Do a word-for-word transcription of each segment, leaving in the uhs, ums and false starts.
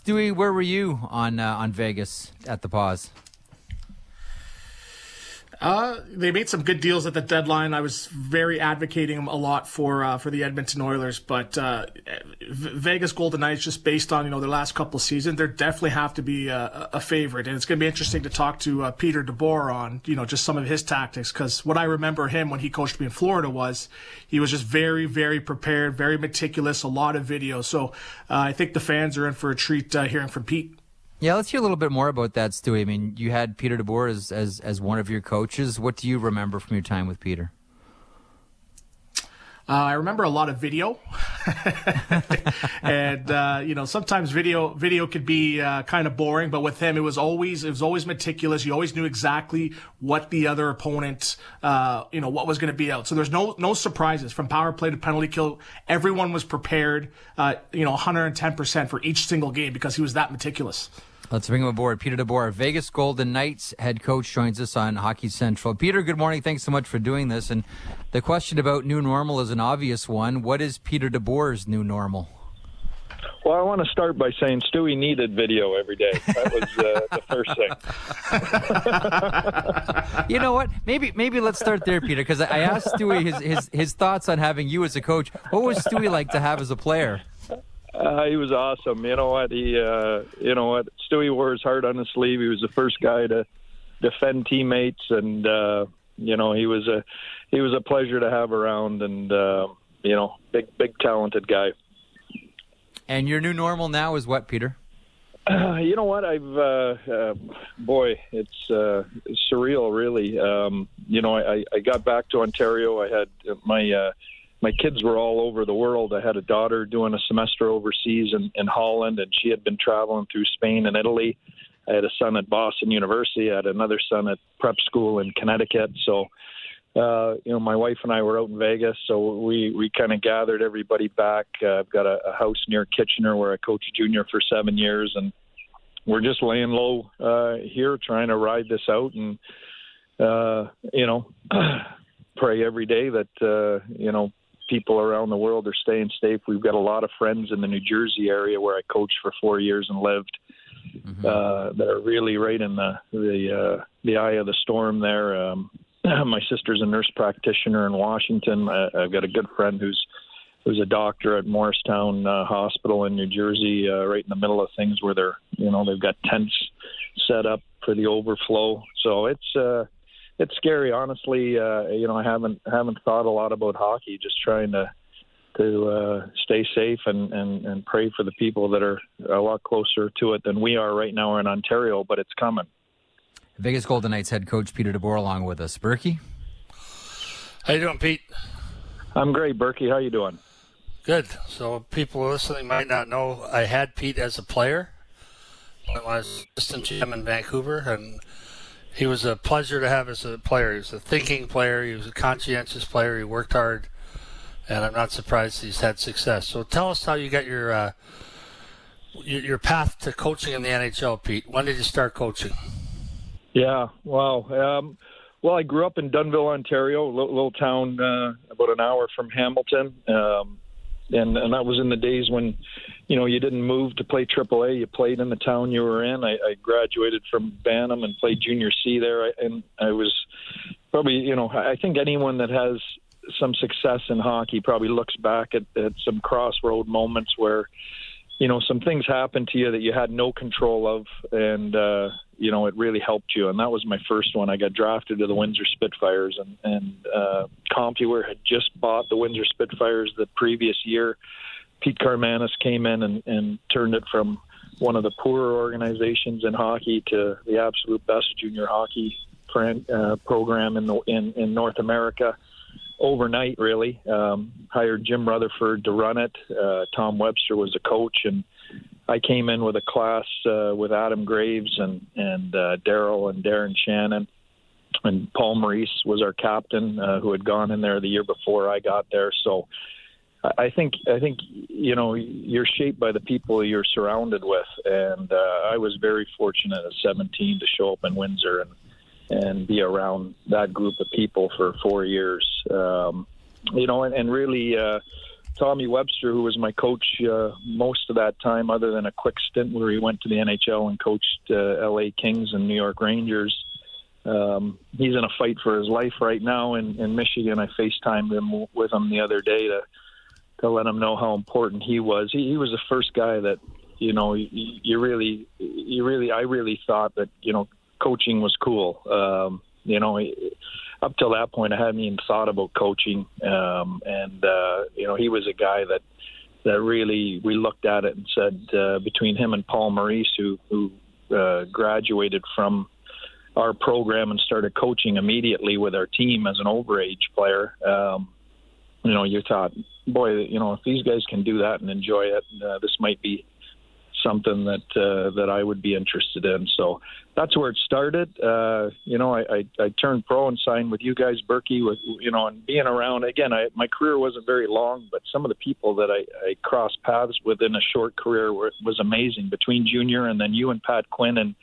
Stewie, where were you on uh, on Vegas at the pause? Uh, they made some good deals at the deadline. I was very advocating a lot for uh, for the Edmonton Oilers, but uh, Vegas Golden Knights, just based on you know their last couple of seasons, they definitely have to be a, a favorite. And it's going to be interesting to talk to uh, Peter DeBoer on you know just some of his tactics, because what I remember him when he coached me in Florida was he was just very very prepared, very meticulous, a lot of video. So uh, I think the fans are in for a treat uh, hearing from Pete. Yeah, let's hear a little bit more about that, Stewie. I mean, you had Peter DeBoer as, as as one of your coaches. What do you remember from your time with Peter? Uh, I remember a lot of video, and uh, you know sometimes video video could be uh, kind of boring, but with him it was always it was always meticulous. You always knew exactly what the other opponent, uh, you know, what was going to be out. So there's no no surprises from power play to penalty kill. Everyone was prepared, uh, you know, one hundred ten percent for each single game because he was that meticulous. Let's bring him aboard. Peter DeBoer, Vegas Golden Knights head coach, joins us on Hockey Central. Peter, good morning. Thanks so much for doing this. And the question about new normal is an obvious one. What is Peter DeBoer's new normal? Well, I want to start by saying Stewie needed video every day. That was uh, the first thing. You know what? Maybe maybe let's start there, Peter, because I asked Stewie his, his, his thoughts on having you as a coach. What was Stewie like to have as a player? Uh, he was awesome. You know what? He, uh, you know what? Stewie wore his heart on his sleeve. He was the first guy to defend teammates, and uh, you know he was a he was a pleasure to have around, and uh, you know, big big talented guy. And your new normal now is what, Peter? Uh, you know what? I've uh, uh, boy, it's, uh, it's surreal, really. Um, you know, I, I got back to Ontario. I had my. Uh, My kids were all over the world. I had a daughter doing a semester overseas in, in Holland, and she had been traveling through Spain and Italy. I had a son at Boston University. I had another son at prep school in Connecticut. So, uh, you know, my wife and I were out in Vegas, so we, we kind of gathered everybody back. Uh, I've got a, a house near Kitchener where I coached junior for seven years, and we're just laying low uh, here trying to ride this out and, uh, you know, pray every day that, uh, you know, people around the world are staying safe. We've got a lot of friends in the New Jersey area where I coached for four years and lived mm-hmm. uh, that are really right in the the, uh, the eye of the storm there. Um, my sister's a nurse practitioner in Washington. I, I've got a good friend who's who's a doctor at Morristown uh, Hospital in New Jersey, uh, right in the middle of things where they're, you know, they've got tents set up for the overflow. So it's uh, It's scary, honestly. Uh, you know, I haven't haven't thought a lot about hockey. Just trying to to uh, stay safe and, and, and pray for the people that are a lot closer to it than we are right now in Ontario. But it's coming. Vegas Golden Knights head coach Peter DeBoer along with us. Berkey, how you doing, Pete? I'm great, Berkey. How you doing? Good. So people listening might not know I had Pete as a player. I was assistant G M in Vancouver, and he was a pleasure to have as a player. He was a thinking player. He was a conscientious player. He worked hard, and I'm not surprised he's had success. So tell us how you got your uh, your, your path to coaching in the N H L, Pete. When did you start coaching? Yeah, well, um, well, I grew up in Dunnville, Ontario, a little, little town uh, about an hour from Hamilton, um, and, and that was in the days when, you know, you didn't move to play triple A. You played in the town you were in. I, I graduated from Bantam and played junior C there, I, and I was probably, you know, I think anyone that has some success in hockey probably looks back at, at some crossroad moments where, you know, some things happened to you that you had no control of, and, uh, you know, it really helped you. And that was my first one. I got drafted to the Windsor Spitfires, and, and uh, CompuWare had just bought the Windsor Spitfires the previous year. Pete Carmanis came in and, and turned it from one of the poorer organizations in hockey to the absolute best junior hockey fran- uh, program in, the, in, in North America overnight, really. Um, hired Jim Rutherford to run it. Uh, Tom Webster was a coach, and I came in with a class uh, with Adam Graves and, and uh, Daryl and Darren Shannon. And Paul Maurice was our captain, uh, who had gone in there the year before I got there. So I think, I think you know, you're shaped by the people you're surrounded with. And uh, I was very fortunate at seventeen to show up in Windsor and, and be around that group of people for four years. Um, you know, and, and really uh, Tommy Webster, who was my coach uh, most of that time, other than a quick stint where he went to the N H L and coached uh, L A Kings and New York Rangers. Um, he's in a fight for his life right now in, in Michigan. I FaceTimed him with him the other day to to let him know how important he was. He, he was the first guy that, you know, you, you really, you really, I really thought that, you know, coaching was cool. Um, you know, up till that point, I hadn't even thought about coaching. Um, and, uh, you know, he was a guy that, that really, we looked at it and said, uh, between him and Paul Maurice, who, who uh, graduated from our program and started coaching immediately with our team as an overage player, um, you know, you thought, boy, you know, if these guys can do that and enjoy it, uh, this might be something that uh, that I would be interested in. So that's where it started. Uh, you know, I, I, I turned pro and signed with you guys, Berkey, with, you know, and being around, again, I, my career wasn't very long, but some of the people that I, I crossed paths with in a short career were, was amazing, between junior and then you and Pat Quinn and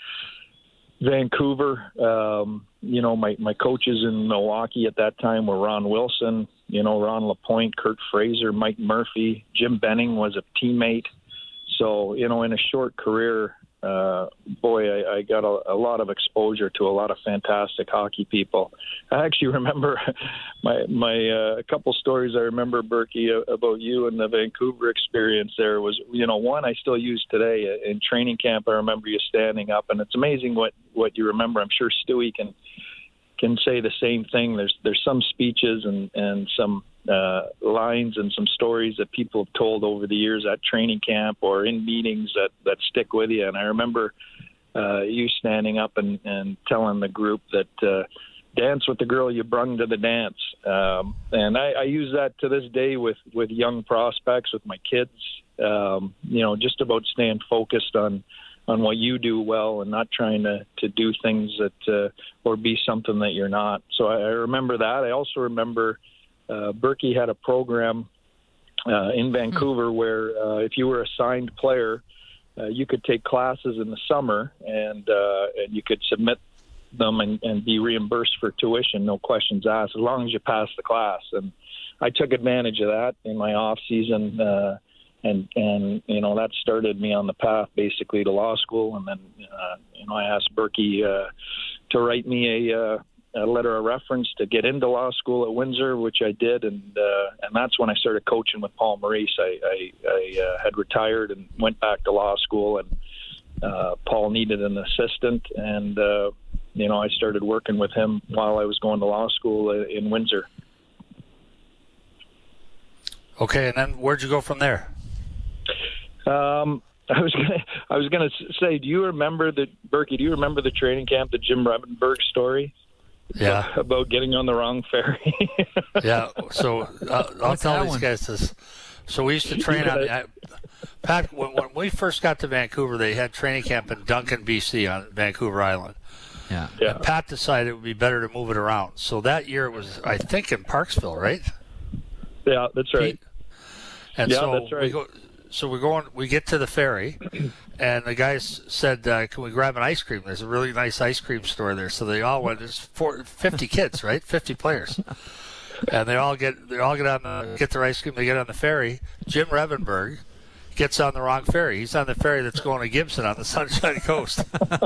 Vancouver. Um, you know, my, my coaches in Milwaukee at that time were Ron Wilson, you know, Ron LaPointe, Kurt Fraser, Mike Murphy. Jim Benning was a teammate. So, you know, in a short career, uh, boy, I, I got a, a lot of exposure to a lot of fantastic hockey people. I actually remember my my uh, a couple stories I remember, Berkey, about you and the Vancouver experience there was, you know, one I still use today. In training camp, I remember you standing up, and it's amazing what, what you remember. I'm sure Stewie can can say the same thing. There's there's some speeches and, and some uh, lines and some stories that people have told over the years at training camp or in meetings that, that stick with you. And I remember uh, you standing up and, and telling the group that uh, dance with the girl you brung to the dance. Um, and I, I use that to this day with, with young prospects, with my kids, um, you know, just about staying focused on on what you do well and not trying to, to do things that uh, or be something that you're not. So I, I remember that. I also remember uh, Berkey had a program uh, in Vancouver where uh, if you were a signed player, uh, you could take classes in the summer and uh, and you could submit them and, and be reimbursed for tuition, no questions asked, as long as you passed the class. And I took advantage of that in my off season. Uh, And, and, you know, that started me on the path basically to law school. And then, uh, you know, I asked Berkey uh, to write me a, uh, a letter of reference to get into law school at Windsor, which I did. And uh, and that's when I started coaching with Paul Maurice. I, I, I uh, had retired and went back to law school, and uh, Paul needed an assistant. And, uh, you know, I started working with him while I was going to law school in Windsor. Okay, and then where'd you go from there? Um, I was gonna, I was gonna say, do you remember the Berkey? Do you remember the training camp, the Jim Revenberg story? Yeah, about getting on the wrong ferry. Yeah, so uh, I'll What's tell that these one? guys this. So we used to train on the I, Pat. When, when we first got to Vancouver, they had training camp in Duncan, B C, on Vancouver Island. Yeah. Yeah. And Pat decided it would be better to move it around. So that year it was, I think, in Parksville, right? Yeah, that's right. Pete? And Yeah, so that's right. we go. So we're going. We get to the ferry, and the guys said, uh, "Can we grab an ice cream?" There's a really nice ice cream store there. So they all went. There's four, fifty kids, right? Fifty players, and they all get. They all get on the get their ice cream. They get on the ferry. Jim Revenberg gets on the wrong ferry. He's on the ferry that's going to Gibson on the Sunshine Coast.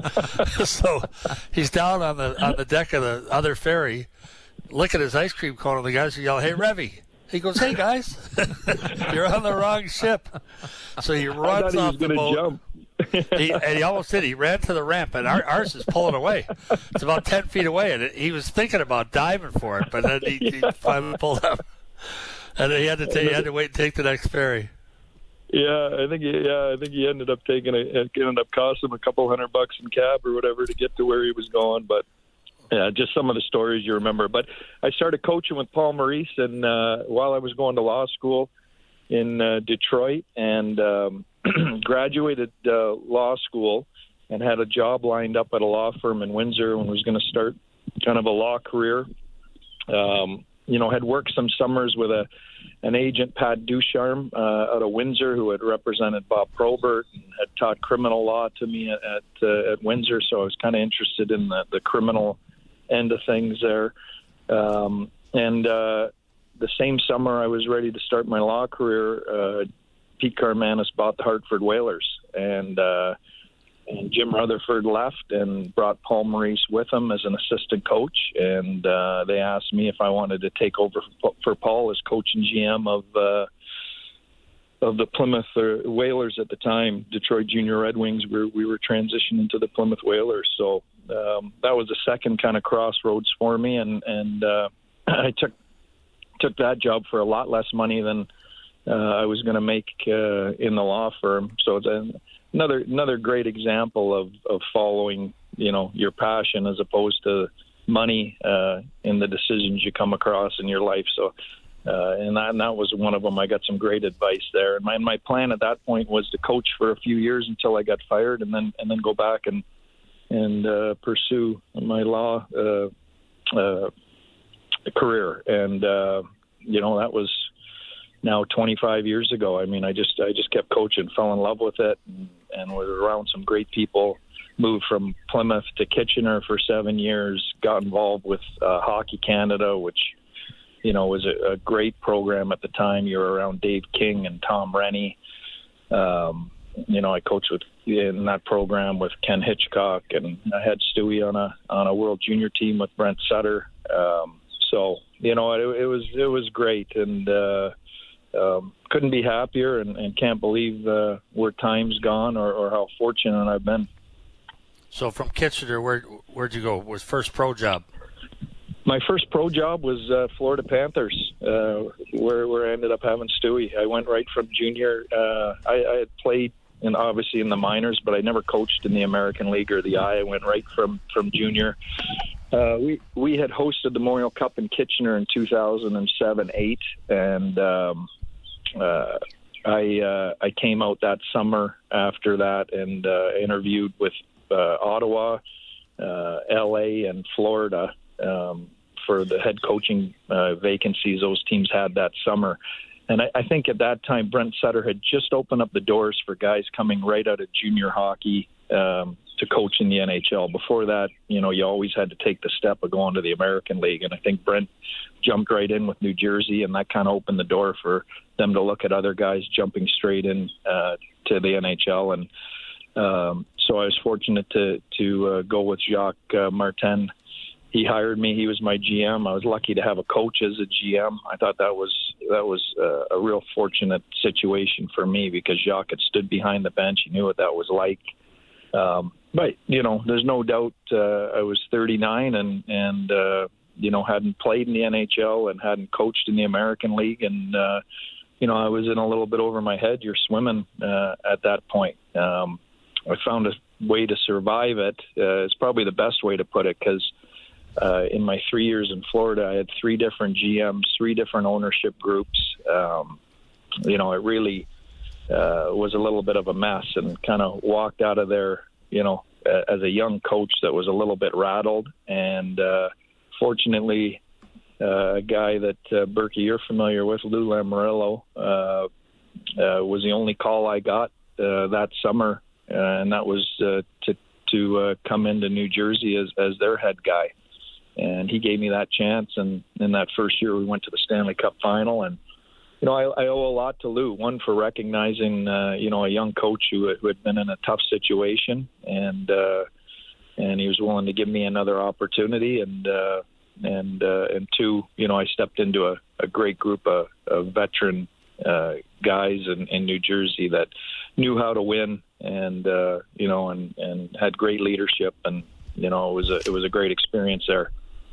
So he's down on the on the deck of the other ferry, licking his ice cream cone, and the guys yell, "Hey, Revy!" He goes, "Hey guys, you're on the wrong ship." So he runs I off he was the boat. Jump. he, and he almost did. He ran to the ramp, and our, ours is pulling away. It's about ten feet away, and it, he was thinking about diving for it, but then he, he finally pulled up, and then he had to take, he had to wait and take the next ferry. Yeah, I think he, yeah, I think he ended up taking it. It ended up costing him a couple hundred bucks in cab or whatever to get to where he was going, but. Yeah, just some of the stories you remember. But I started coaching with Paul Maurice, and uh, while I was going to law school in uh, Detroit, and um, graduated uh, law school, and had a job lined up at a law firm in Windsor, and was going to start kind of a law career. Um, you know, had worked some summers with a an agent, Pat Ducharme, uh, out of Windsor, who had represented Bob Probert and had taught criminal law to me at at, uh, at Windsor. So I was kind of interested in the, the criminal end of things there. Um, and uh, the same summer I was ready to start my law career, uh, Pete Carmanis bought the Hartford Whalers, and uh, and Jim Rutherford left and brought Paul Maurice with him as an assistant coach, and uh, they asked me if I wanted to take over for, for Paul as coach and G M of uh, of the Plymouth Whalers at the time, Detroit Junior Red Wings. We were, we were transitioning to the Plymouth Whalers, so um, that was the second kind of crossroads for me, and and uh, I took took that job for a lot less money than uh, I was going to make uh, in the law firm. So it's a, another another great example of, of following, you know, your passion as opposed to money uh, in the decisions you come across in your life. So, uh, and, that, and that was one of them. I got some great advice there. And my my plan at that point was to coach for a few years until I got fired, and then and then go back and and uh, pursue my law uh, uh, career. And uh, you know, that was now twenty-five years ago. I mean, I just I just kept coaching, fell in love with it, and, and was around some great people. Moved from Plymouth to Kitchener for seven years. Got involved with uh, Hockey Canada, which, you know, was a, a great program at the time. You were around Dave King and Tom Rennie. Um, you know, I coached with in that program with Ken Hitchcock, and I had Stewie on a on a World Junior team with Brent Sutter. Um, so you know, it, it was it was great, and uh, um, couldn't be happier, and, and can't believe uh, where time's gone, or, or how fortunate I've been. So from Kitchener, where where'd you go? Was first pro job? My first pro job was uh, Florida Panthers, uh, where where I ended up having Stewie. I went right from junior. Uh, I, I had played in obviously in the minors, but I never coached in the American League or the I. I went right from from junior. Uh, we we had hosted the Memorial Cup in Kitchener in two thousand seven eight, and um, uh, I uh, I came out that summer after that and uh, interviewed with uh, Ottawa, uh, L A, and Florida um, for the head coaching uh, vacancies those teams had that summer. And I, I think at that time, Brent Sutter had just opened up the doors for guys coming right out of junior hockey um, to coach in the N H L. Before that, you know, you always had to take the step of going to the American League. And I think Brent jumped right in with New Jersey, and that kind of opened the door for them to look at other guys jumping straight in uh, to the N H L. And um, so I was fortunate to, to uh, go with Jacques uh, Martin. He hired me. He was my G M. I was lucky to have a coach as a G M. I thought that was that was uh, a real fortunate situation for me, because Jacques had stood behind the bench. He knew what that was like. Um, but, you know, there's no doubt uh, I was thirty-nine and, and uh, you know, hadn't played in the N H L and hadn't coached in the American League. And, uh, you know, I was in a little bit over my head. You're swimming uh, at that point. Um, I found a way to survive it. Uh, it's probably the best way to put it, because Uh, in my three years in Florida, I had three different G Ms, three different ownership groups. Um, you know, it really uh, was a little bit of a mess, and kind of walked out of there, you know, uh, as a young coach that was a little bit rattled. And uh, fortunately, uh, a guy that, uh, Berkey, you're familiar with, Lou Lamoriello, uh, uh, was the only call I got uh, that summer, uh, and that was uh, to, to uh, come into New Jersey as, as their head guy. And he gave me that chance, and in that first year we went to the Stanley Cup final. And, you know, I, I owe a lot to Lou, one for recognizing, uh, you know, a young coach who, who had been in a tough situation, and uh, and he was willing to give me another opportunity. And, uh, and, uh, and two, you know, I stepped into a, a great group of, of veteran uh, guys in, in New Jersey that knew how to win, and, uh, you know, and, and had great leadership. And, you know, it was a, it was a great experience there.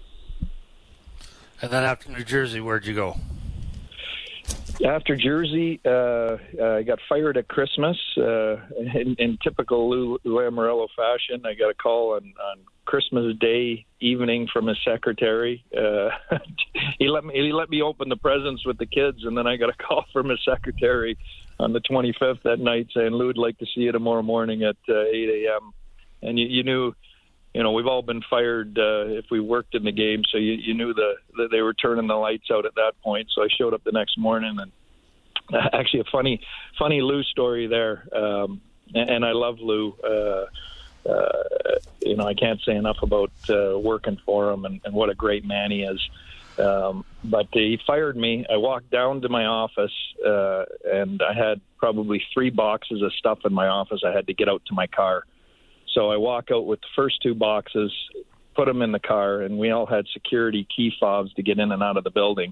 And then after New Jersey, where'd you go? After Jersey, uh, I got fired at Christmas. Uh, in, in typical Lou Lamoriello fashion, I got a call on, on Christmas Day evening from his secretary. Uh, he let me he let me open the presents with the kids, and then I got a call from his secretary on the twenty-fifth that night saying, "Lou, I'd like to see you tomorrow morning at uh, eight a.m." And you, you knew. You know, we've all been fired uh, if we worked in the game, so you, you knew the, that they were turning the lights out at that point. So I showed up the next morning, and uh, actually a funny, funny Lou story there. Um, and, and I love Lou. Uh, uh, you know, I can't say enough about uh, working for him and, and what a great man he is. Um, but he fired me. I walked down to my office, uh, and I had probably three boxes of stuff in my office I had to get out to my car. So I walk out with the first two boxes, put them in the car, and we all had security key fobs to get in and out of the building.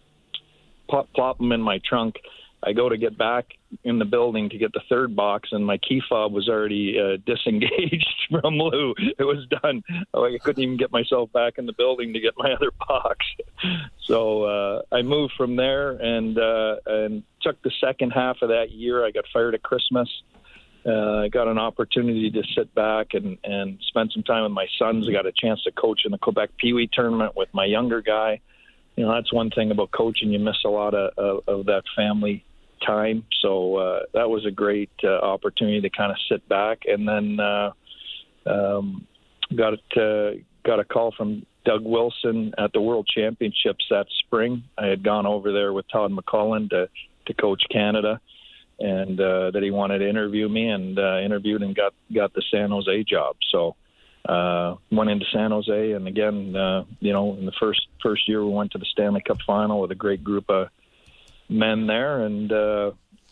Plop, plop them in my trunk. I go to get back in the building to get the third box, and my key fob was already uh, disengaged from Lou. It was done. I couldn't even get myself back in the building to get my other box. So uh, I moved from there and uh, and took the second half of that year. I got fired at Christmas. Uh, I got an opportunity to sit back and, and spend some time with my sons. I got a chance to coach in the Quebec Pee Wee tournament with my younger guy. You know, that's one thing about coaching. You miss a lot of, of, of that family time. So uh, that was a great uh, opportunity to kind of sit back. And then uh, um, got uh, got a call from Doug Wilson at the World Championships that spring. I had gone over there with Todd McCullen to, to coach Canada, and uh, that he wanted to interview me, and uh, interviewed and got, got the San Jose job. So uh, went into San Jose, and again, uh, you know, in the first first year we went to the Stanley Cup final with a great group of men there, and uh,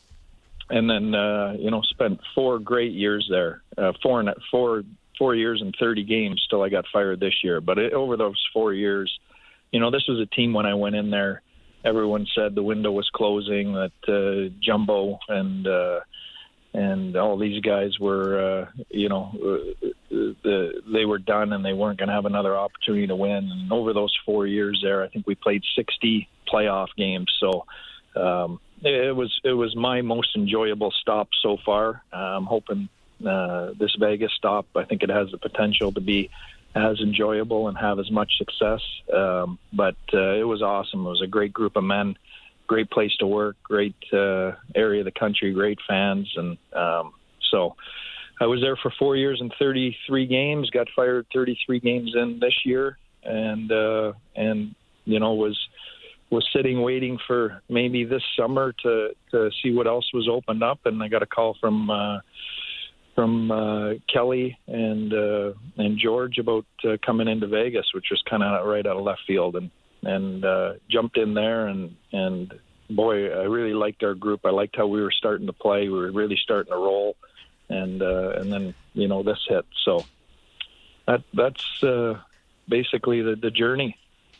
and then uh, you know, spent four great years there, uh, four and four four years and thirty games till I got fired this year. But it, over those four years, you know, this was a team when I went in there. Everyone said the window was closing, that uh, Jumbo and uh, and all these guys were, uh, you know, uh, the, they were done and they weren't going to have another opportunity to win. And over those four years there, I think we played sixty playoff games. So um, it was it was my most enjoyable stop so far. I'm hoping uh, this Vegas stop, I think it has the potential to be as enjoyable and have as much success. Um, but uh, it was awesome. It was a great group of men, great place to work, great uh, area of the country, great fans. And um, so I was there for four years and thirty-three games, got fired thirty-three games in this year. And, uh, and you know, was was sitting waiting for maybe this summer to, to see what else was opened up. And I got a call from uh, from uh, Kelly and uh, and George about uh, coming into Vegas, which was kind of right out of left field, and and uh, jumped in there, and and boy, I really liked our group. I liked how we were starting to play. We were really starting to roll, and uh, and then you know this hit. So that that's uh, basically the, the journey.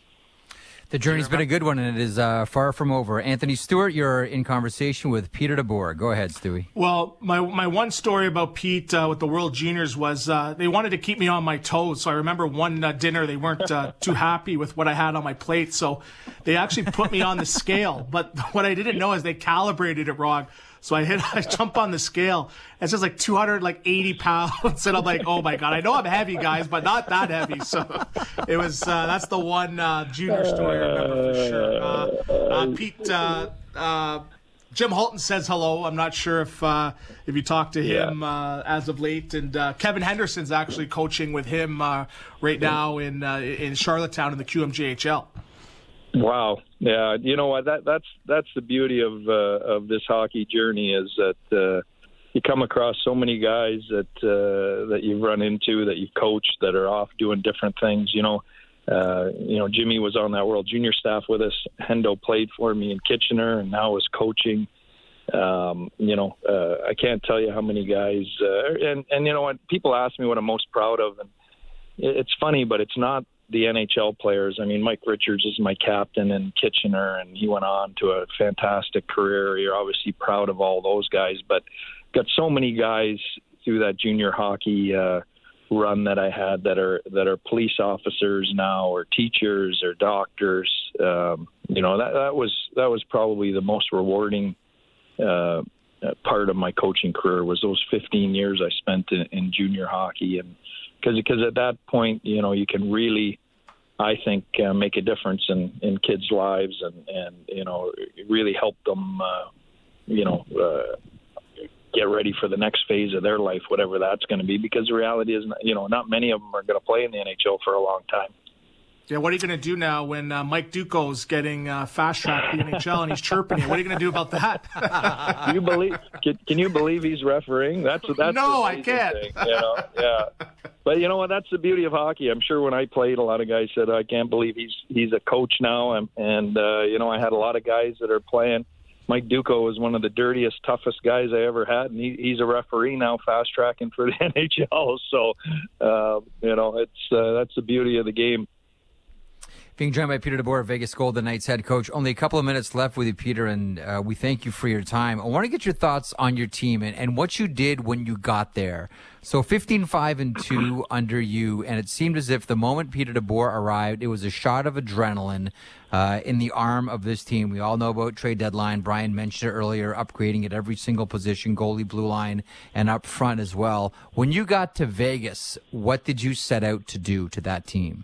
The journey's been a good one, and it is uh, far from over. Anthony Stewart, you're in conversation with Peter DeBoer. Go ahead, Stewie. Well, my my one story about Pete uh, with the World Juniors was uh, they wanted to keep me on my toes. So I remember one uh, dinner, they weren't uh, too happy with what I had on my plate, so they actually put me on the scale. But what I didn't know is they calibrated it wrong. So I hit, I jump on the scale. It's just like two hundred eighty pounds. And I'm like, oh my God, I know I'm heavy, guys, but not that heavy. So it was, uh, that's the one, uh, junior story I remember for sure. Uh, uh, Pete, uh, uh, Jim Hulton says hello. I'm not sure if, uh, if you talked to him, uh, as of late. And, uh, Kevin Henderson's actually coaching with him, uh, right now in, uh, in Charlottetown in the Q M J H L. Wow. Yeah. You know what? That, that's, that's the beauty of, uh, of this hockey journey, is that, uh, you come across so many guys that, uh, that you've run into, that you've coached, that are off doing different things. You know, uh, you know, Jimmy was on that World Junior staff with us. Hendo played for me in Kitchener and now is coaching. Um, you know, uh, I can't tell you how many guys, uh, and, and you know what, people ask me what I'm most proud of, and it's funny, but it's not the N H L players. I mean, Mike Richards is my captain in Kitchener, and he went on to a fantastic career. You're obviously proud of all those guys, but got so many guys through that junior hockey uh, run that I had that are that are police officers now, or teachers, or doctors. Um, you know, that that was that was probably the most rewarding uh, part of my coaching career, was those fifteen years I spent in, in junior hockey. And because because at that point, you know, you can really, I think, uh, make a difference in, in kids' lives, and, and, you know, really help them, uh, you know, uh, get ready for the next phase of their life, whatever that's going to be. Because the reality is, you know, not many of them are going to play in the N H L for a long time. Yeah, what are you going to do now when uh, Mike Duco's getting uh, fast-tracked to the N H L and he's chirping you? What are you going to do about that? Can you believe? Can, can you believe he's refereeing? That's that's no, I can't. Thing, you know? Yeah. but you know what? That's the beauty of hockey. I'm sure when I played, a lot of guys said, "I can't believe he's he's a coach now." And, and uh, you know, I had a lot of guys that are playing. Mike Duco was one of the dirtiest, toughest guys I ever had, and he, he's a referee now, fast tracking for the N H L. So, uh, you know, it's uh, that's the beauty of the game. Being joined by Peter DeBoer, Vegas Golden Knights head coach. Only a couple of minutes left with you, Peter, and uh, we thank you for your time. I want to get your thoughts on your team and, and what you did when you got there. So fifteen five and two under you, and it seemed as if the moment Peter DeBoer arrived, it was a shot of adrenaline uh, in the arm of this team. We all know about trade deadline. Brian mentioned it earlier, upgrading at every single position, goalie, blue line, and up front as well. When you got to Vegas, what did you set out to do to that team?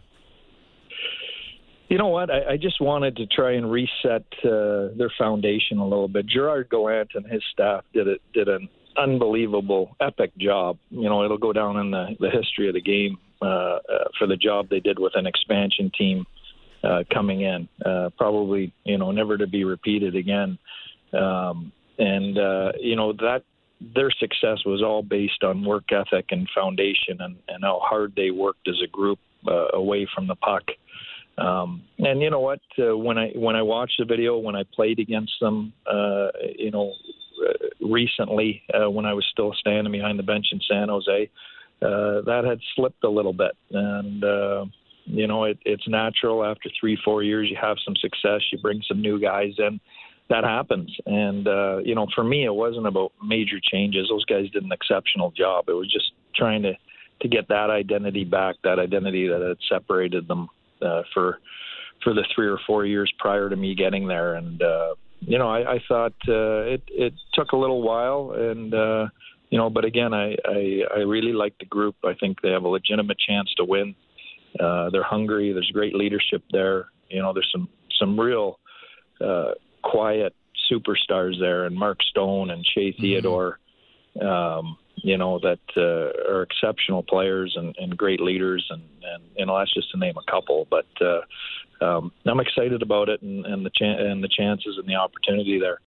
You know what? I, I just wanted to try and reset uh, their foundation a little bit. Gerard Gallant and his staff did it did an unbelievable, epic job. You know, it'll go down in the, the history of the game uh, uh, for the job they did with an expansion team uh, coming in. Uh, probably, you know, never to be repeated again. Um, and uh, you know that their success was all based on work ethic and foundation, and, and how hard they worked as a group uh, away from the puck. Um, and you know what? Uh, when I when I watched the video, when I played against them, uh, you know, uh, recently uh, when I was still standing behind the bench in San Jose, uh, that had slipped a little bit. And uh, you know, it, it's natural after three, four years, you have some success, you bring some new guys in. That happens. And uh, you know, for me, it wasn't about major changes. Those guys did an exceptional job. It was just trying to to get that identity back, that identity that had separated them Uh, for for the three or four years prior to me getting there. And, uh, you know, I, I thought uh, it, it took a little while. And, uh, you know, but again, I, I, I really like the group. I think they have a legitimate chance to win. Uh, they're hungry. There's great leadership there. You know, there's some, some real uh, quiet superstars there, and Mark Stone and Shea mm-hmm. Theodore, um, you know, that uh, are exceptional players and, and great leaders. And, and, you know, that's just to name a couple. But uh, um, I'm excited about it and, and, the chan- and the chances and the opportunity there.